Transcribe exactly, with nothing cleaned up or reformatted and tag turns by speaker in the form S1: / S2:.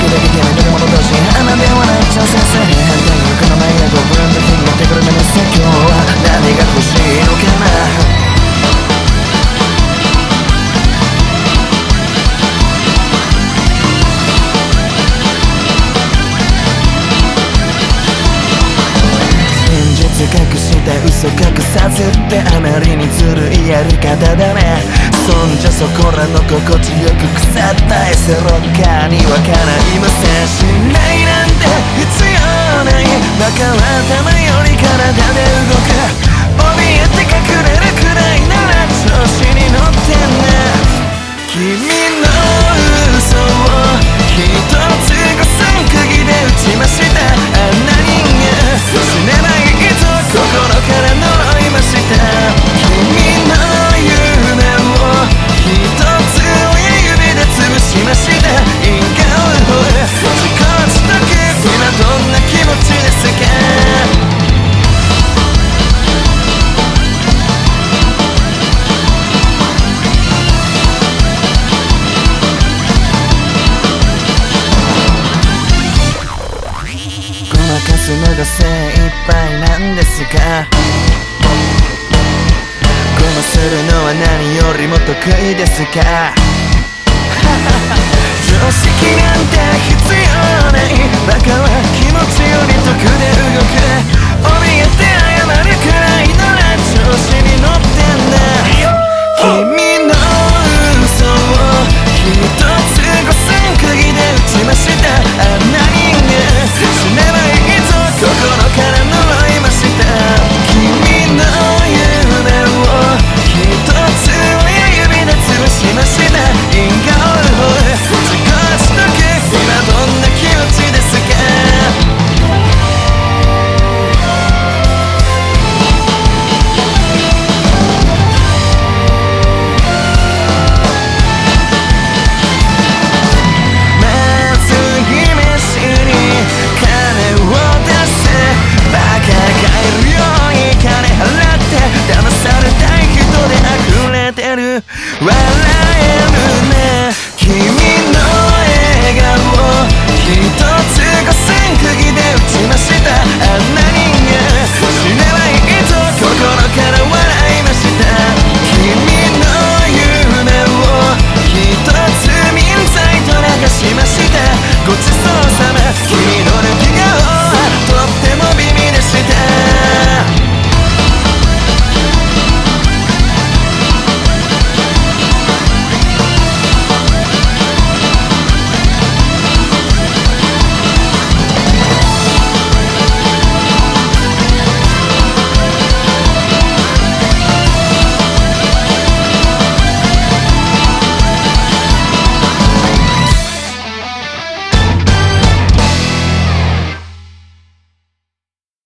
S1: だけ手の乗り物同士穴ではない挑戦さえ反対に行くのないやごブランド気になってくるのにさ今日は何が欲しいのかな隠した嘘隠さずってあまりにずるいやり方だねそんじゃそこらの心地よく腐ったエセロッカーにはかないませんしないなんて必要ないバカは頭より体で動く怯えて隠れるくらいなら調子に乗ってんね君の嘘を一つご三釘で打ちましたあんな人間死ねない心から呪いました君の夢を一つ親指で潰しました因果応報自己自得今どんな気持ちですかごまかすのが精一杯なんですかごまするのは何よりも得意ですか常識なんて必要ないバカは気持ちより得で動く怯えて謝るくらいなら調子に乗ってんだ